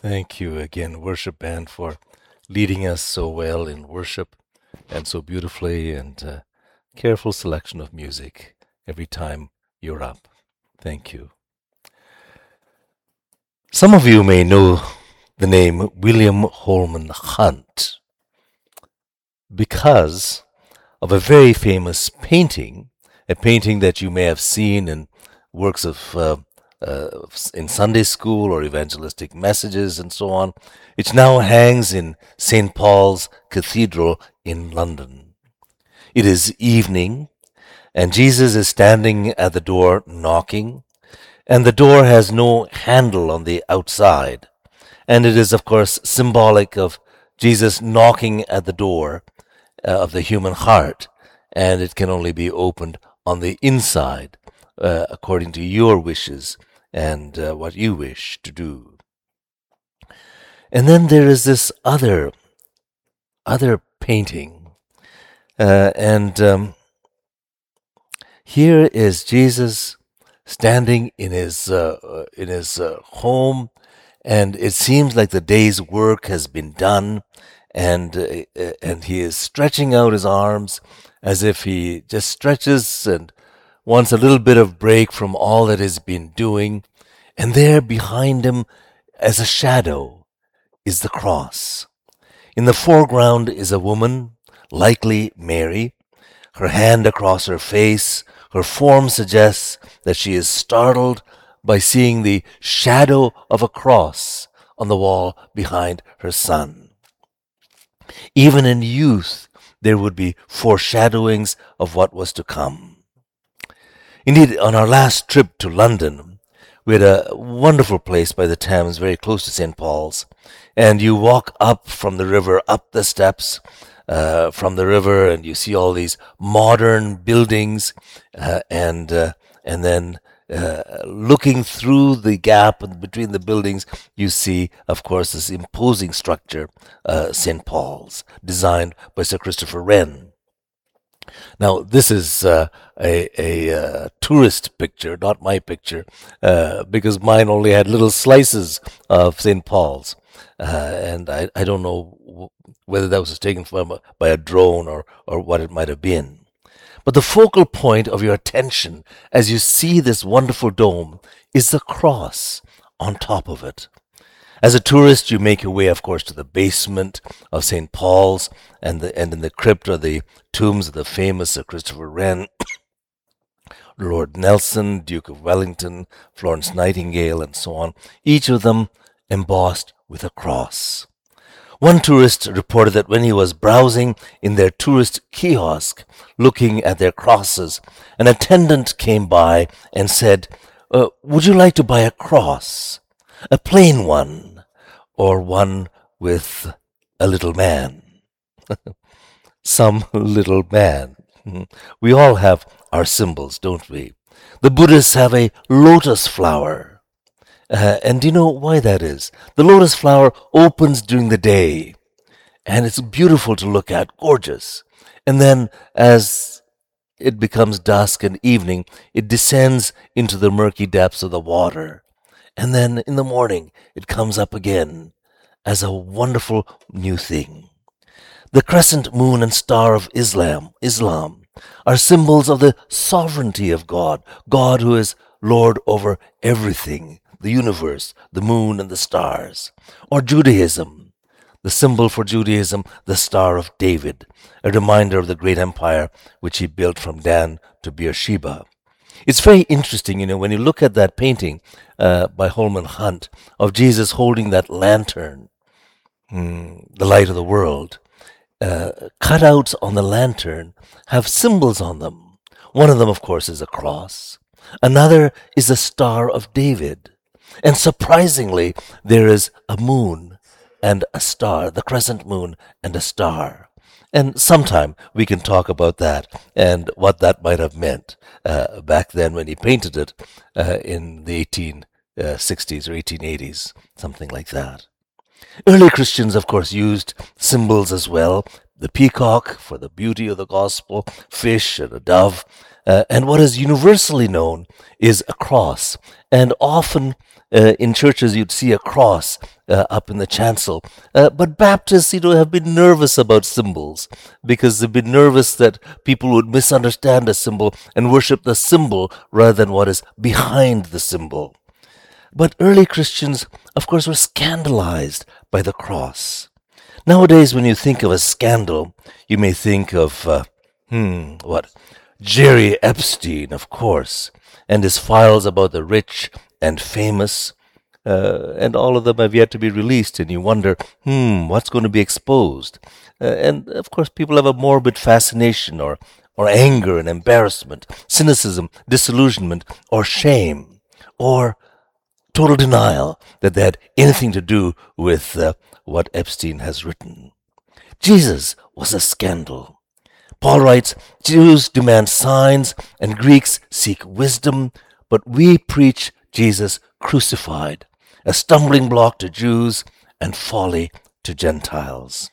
Thank you again, worship band, for leading us so well in worship and so beautifully, and careful selection of music every time you're up. Thank you. Some of you may know the name William Holman Hunt because of a very famous painting, a painting that you may have seen in works of in Sunday school or evangelistic messages and so on. It now hangs in St. Paul's Cathedral in London. It is evening, and Jesus is standing at the door knocking, and the door has no handle on the outside. And it is, of course, symbolic of Jesus knocking at the door of the human heart, and it can only be opened on the inside, according to your wishes and what you wish to do. And then there is this other painting, and here is Jesus standing in his home, and it seems like the day's work has been done, and he is stretching out his arms as if he just stretches and wants a little bit of break from all that he's been doing. And there behind him, as a shadow, is the cross. In the foreground is a woman, likely Mary, her hand across her face. Her form suggests that she is startled by seeing the shadow of a cross on the wall behind her son. Even in youth, there would be foreshadowings of what was to come. Indeed, on our last trip to London, we had a wonderful place by the Thames, very close to St. Paul's, and you walk up from the river, up the steps from the river, and you see all these modern buildings, and then looking through the gap between the buildings, you see, of course, this imposing structure, St. Paul's, designed by Sir Christopher Wren. Now, this is a tourist picture, not my picture, because mine only had little slices of St. Paul's. And I don't know whether that was taken by a drone or what it might have been. But the focal point of your attention as you see this wonderful dome is the cross on top of it. As a tourist, you make your way, of course, to the basement of St. Paul's, and in the crypt are the tombs of the famous Sir Christopher Wren, Lord Nelson, Duke of Wellington, Florence Nightingale, and so on, each of them embossed with a cross. One tourist reported that when he was browsing in their tourist kiosk, looking at their crosses, an attendant came by and said, "Would you like to buy a cross? A plain one, or one with a little man?" Some little man. We all have our symbols, don't we? The Buddhists have a lotus flower. And do you know why that is? The lotus flower opens during the day, and it's beautiful to look at, gorgeous. And then as it becomes dusk and evening, it descends into the murky depths of the water. And then in the morning, it comes up again as a wonderful new thing. The crescent moon and star of Islam are symbols of the sovereignty of God, God who is Lord over everything, the universe, the moon and the stars. Or Judaism, the symbol for Judaism, the Star of David, a reminder of the great empire which he built from Dan to Beersheba. It's very interesting, when you look at that painting by Holman Hunt of Jesus holding that lantern, the light of the world. Cutouts on the lantern have symbols on them. One of them, of course, is a cross. Another is the Star of David. And surprisingly, there is a moon and a star, the crescent moon and a star. And sometime we can talk about that and what that might have meant back then when he painted it in the 1860s or 1880s, something like that. Early Christians, of course, used symbols as well. The peacock for the beauty of the gospel, fish and a dove. And what is universally known is a cross. And often in churches you'd see a cross up in the chancel. But Baptists, have been nervous about symbols because they've been nervous that people would misunderstand a symbol and worship the symbol rather than what is behind the symbol. But early Christians, of course, were scandalized by the cross. Nowadays, when you think of a scandal, you may think of, what? Jerry Epstein, of course, and his files about the rich and famous, and all of them have yet to be released, and you wonder, what's going to be exposed? And of course, people have a morbid fascination or anger and embarrassment, cynicism, disillusionment, or shame, or total denial that they had anything to do with what Epstein has written. Jesus was a scandal. Paul writes, Jews demand signs and Greeks seek wisdom, but we preach Jesus crucified, a stumbling block to Jews and folly to Gentiles.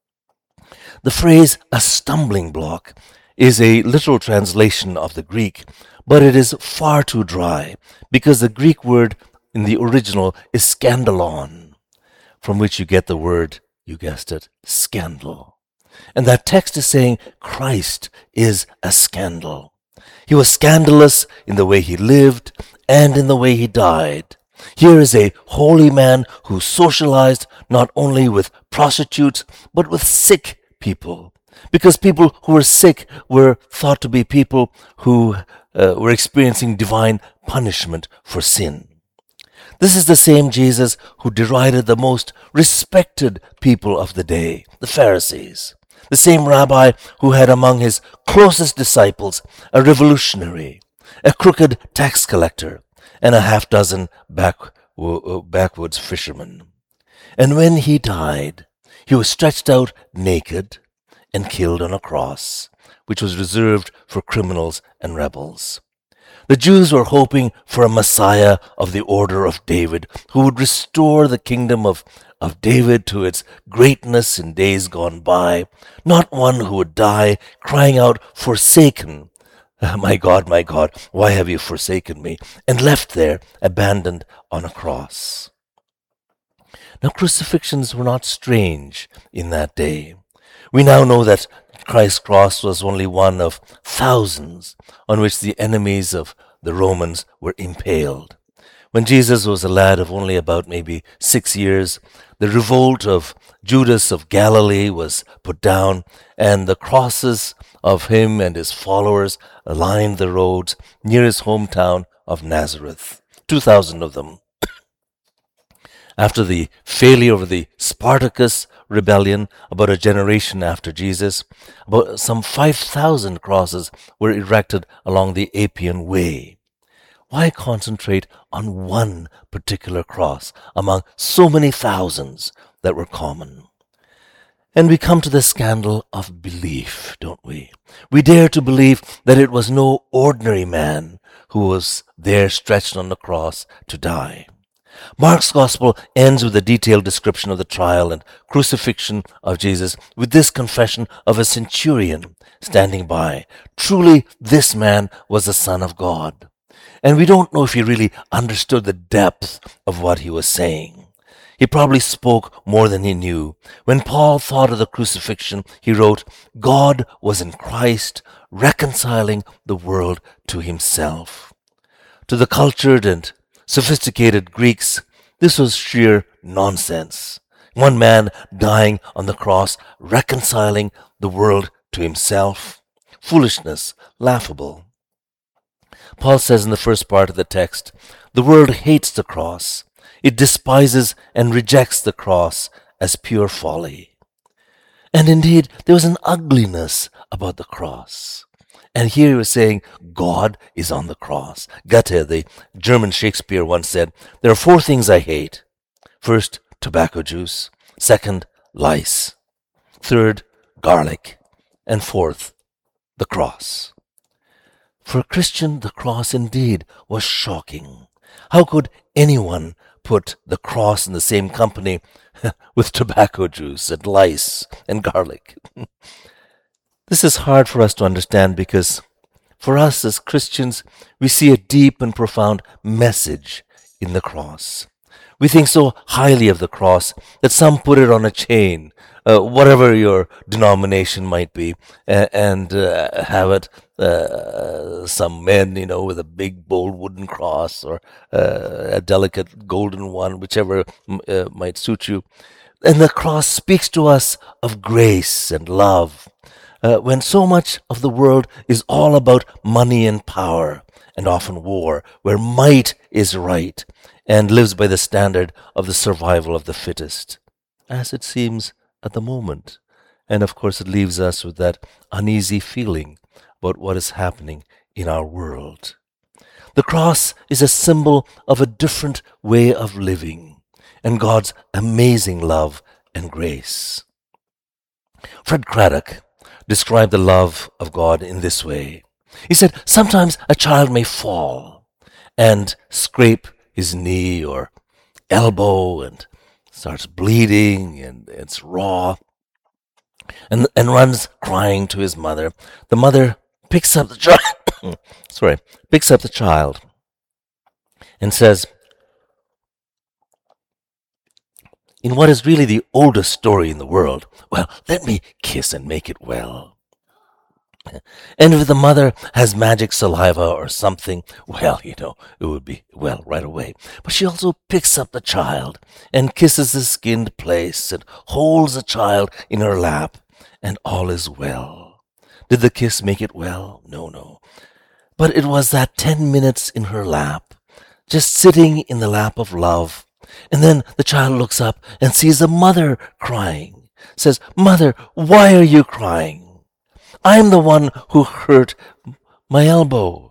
The phrase a stumbling block is a literal translation of the Greek, but it is far too dry because the Greek word in the original is scandalon, from which you get the word, you guessed it, scandal. And that text is saying Christ is a scandal. He was scandalous in the way he lived and in the way he died. Here is a holy man who socialized not only with prostitutes, but with sick people. Because people who were sick were thought to be people who were experiencing divine punishment for sin. This is the same Jesus who derided the most respected people of the day, the Pharisees. The same rabbi who had among his closest disciples a revolutionary, a crooked tax collector, and a half-dozen backwoods fishermen. And when he died, he was stretched out naked and killed on a cross, which was reserved for criminals and rebels. The Jews were hoping for a Messiah of the order of David who would restore the kingdom of David to its greatness in days gone by, not one who would die crying out, forsaken, my God, why have you forsaken me, and left there, abandoned on a cross. Now, crucifixions were not strange in that day. We now know that Christ's cross was only one of thousands on which the enemies of the Romans were impaled. When Jesus was a lad of only about maybe 6 years, the revolt of Judas of Galilee was put down, and the crosses of him and his followers lined the roads near his hometown of Nazareth, 2,000 of them. After the failure of the Spartacus rebellion about a generation after Jesus, about some 5,000 crosses were erected along the Appian Way. Why concentrate on one particular cross among so many thousands that were common? And we come to the scandal of belief, don't we? We dare to believe that it was no ordinary man who was there stretched on the cross to die. Mark's gospel ends with a detailed description of the trial and crucifixion of Jesus with this confession of a centurion standing by. Truly, this man was the Son of God. And we don't know if he really understood the depth of what he was saying. He probably spoke more than he knew. When Paul thought of the crucifixion, he wrote, God was in Christ, reconciling the world to himself. To the cultured and sophisticated Greeks, this was sheer nonsense. One man dying on the cross, reconciling the world to himself. Foolishness, laughable. Paul says in the first part of the text, the world hates the cross. It despises and rejects the cross as pure folly. And indeed, there was an ugliness about the cross. And here he was saying, God is on the cross. Goethe, the German Shakespeare, once said, there are 4 things I hate. First, tobacco juice. Second, lice. Third, garlic. And fourth, the cross. For a Christian, the cross indeed was shocking. How could anyone put the cross in the same company with tobacco juice and lice and garlic? This is hard for us to understand because for us as Christians, we see a deep and profound message in the cross. We think so highly of the cross that some put it on a chain, whatever your denomination might be, and have it, some men, with a big, bold wooden cross, or a delicate golden one, whichever might suit you. And the cross speaks to us of grace and love, when so much of the world is all about money and power, and often war, where might is right, and lives by the standard of the survival of the fittest, as it seems at the moment. And of course, it leaves us with that uneasy feeling about what is happening in our world. The cross is a symbol of a different way of living and God's amazing love and grace. Fred Craddock described the love of God in this way. He said, sometimes a child may fall and scrape his knee or elbow and starts bleeding, and it's raw, and runs crying to his mother. The mother picks up the child, picks up the child and says, in what is really the oldest story in the world, well, let me kiss and make it well. And if the mother has magic saliva or something, well, it would be well right away. But she also picks up the child and kisses the skinned place and holds the child in her lap, and all is well. Did the kiss make it well? No. But it was that 10 minutes in her lap, just sitting in the lap of love. And then the child looks up and sees the mother crying, says, "Mother, why are you crying? I'm the one who hurt my elbow."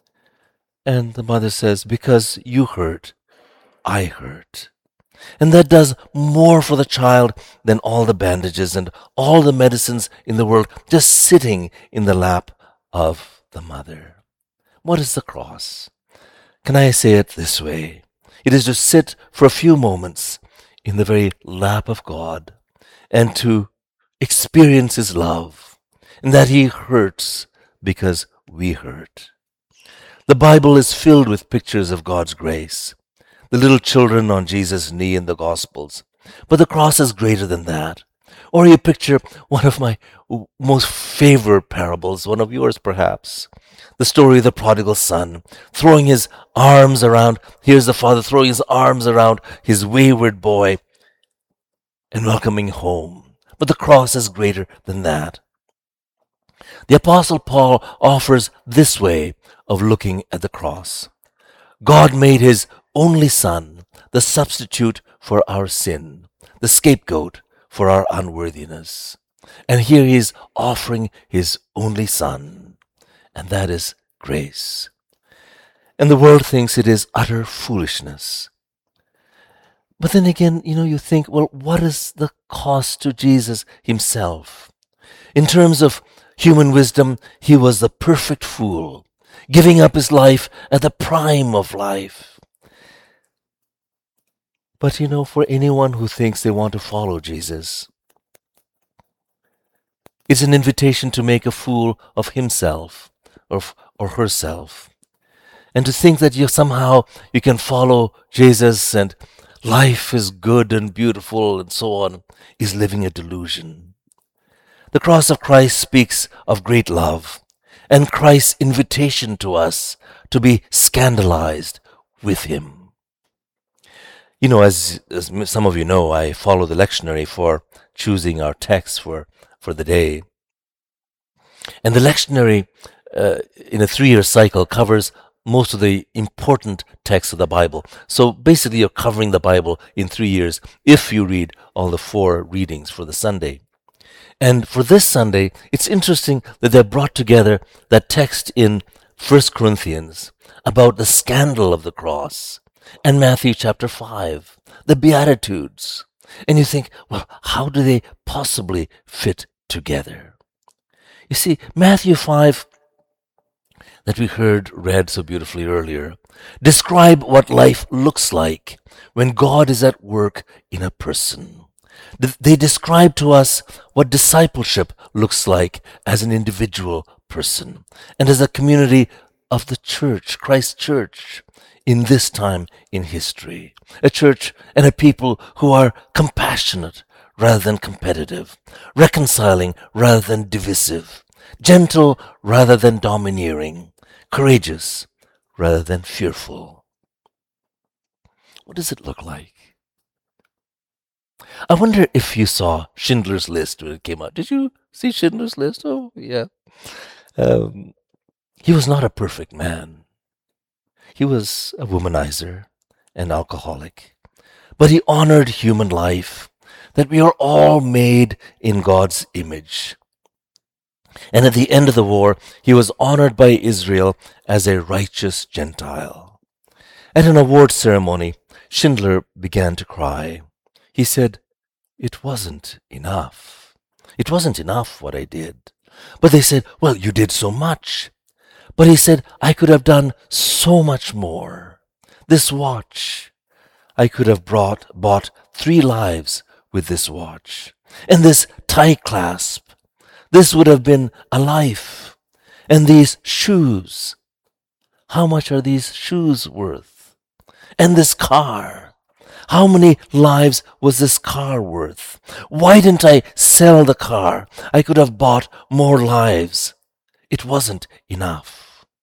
And the mother says, "Because you hurt, I hurt." And that does more for the child than all the bandages and all the medicines in the world, just sitting in the lap of the mother. What is the cross? Can I say it this way? It is to sit for a few moments in the very lap of God and to experience His love, and that He hurts because we hurt. The Bible is filled with pictures of God's grace. The little children on Jesus' knee in the Gospels. But the cross is greater than that. Or you picture one of my most favorite parables, one of yours perhaps. The story of the prodigal son, throwing his arms around, here's the father throwing his arms around his wayward boy and welcoming home. But the cross is greater than that. The Apostle Paul offers this way of looking at the cross. God made His only Son the substitute for our sin, the scapegoat for our unworthiness. And here He is offering His only Son, and that is grace. And the world thinks it is utter foolishness. But then again, you think, well, what is the cost to Jesus Himself? In terms of human wisdom, He was the perfect fool, giving up His life at the prime of life. But for anyone who thinks they want to follow Jesus, it's an invitation to make a fool of himself or herself. And to think that somehow you can follow Jesus and life is good and beautiful and so on is living a delusion. The cross of Christ speaks of great love and Christ's invitation to us to be scandalized with Him. As some of you know, I follow the lectionary for choosing our text for the day. And the lectionary, in a 3-year cycle, covers most of the important texts of the Bible. So basically, you're covering the Bible in 3 years if you read all the 4 readings for the Sunday. And for this Sunday, it's interesting that they brought together that text in 1 Corinthians about the scandal of the cross, and Matthew chapter 5, the Beatitudes. And you think, well, how do they possibly fit together? You see, Matthew 5, that we heard read so beautifully earlier, describe what life looks like when God is at work in a person. They describe to us what discipleship looks like as an individual person and as a community of the church, Christ Church, in this time in history. A church and a people who are compassionate rather than competitive, reconciling rather than divisive, gentle rather than domineering, courageous rather than fearful. What does it look like? I wonder if you saw Schindler's List when it came out. Did you see Schindler's List? Oh, yeah. He was not a perfect man. He was a womanizer, an alcoholic. But he honored human life, that we are all made in God's image. And at the end of the war, he was honored by Israel as a righteous Gentile. At an award ceremony, Schindler began to cry. He said, "It wasn't enough. It wasn't enough what I did." But they said, "Well, you did so much." But he said, "I could have done so much more. This watch, I could have bought 3 lives with this watch. And this tie clasp, this would have been a life. And these shoes, how much are these shoes worth? And this car, how many lives was this car worth? Why didn't I sell the car? I could have bought more lives. It wasn't enough."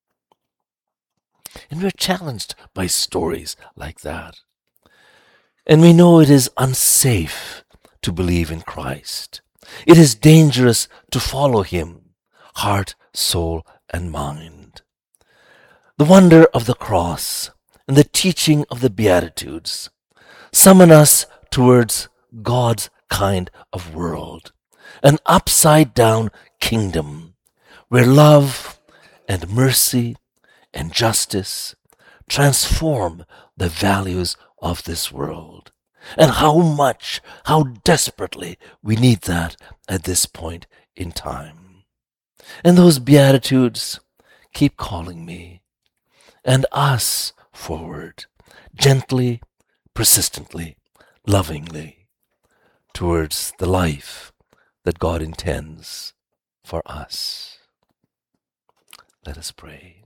And we're challenged by stories like that. And we know it is unsafe to believe in Christ. It is dangerous to follow him, heart, soul, and mind. The wonder of the cross and the teaching of the Beatitudes summon us towards God's kind of world, an upside-down kingdom where love and mercy and justice transform the values of this world. And how much, how desperately we need that at this point in time. And those Beatitudes keep calling me and us forward, gently, persistently, lovingly, towards the life that God intends for us. Let us pray.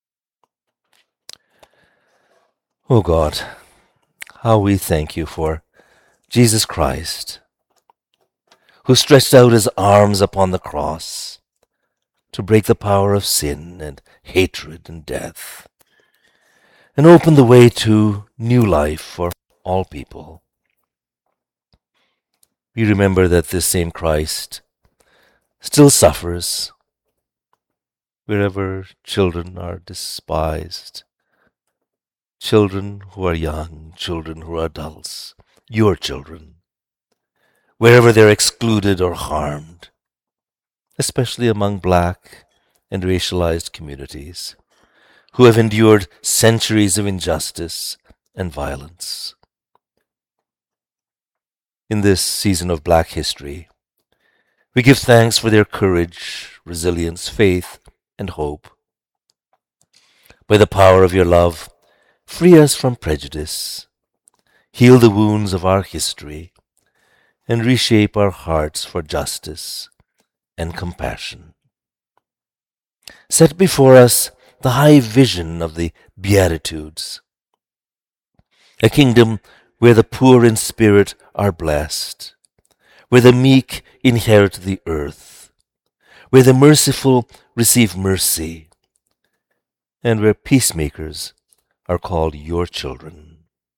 Oh God, how we thank you for Jesus Christ, who stretched out his arms upon the cross to break the power of sin and hatred and death, and open the way to new life for all people. We remember that this same Christ still suffers wherever children are despised, children who are young, children who are adults, your children, wherever they're excluded or harmed, especially among black and racialized communities who have endured centuries of injustice and violence. In this season of Black history, we give thanks for their courage, resilience, faith, and hope. By the power of your love, free us from prejudice, heal the wounds of our history, and reshape our hearts for justice and compassion. Set before us the high vision of the Beatitudes, a kingdom where the poor in spirit are blessed, where the meek inherit the earth, where the merciful receive mercy, and where peacemakers are called your children.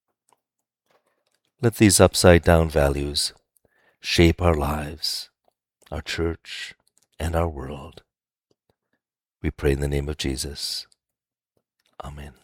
Let these upside-down values shape our lives, our church, and our world. We pray in the name of Jesus. Amen.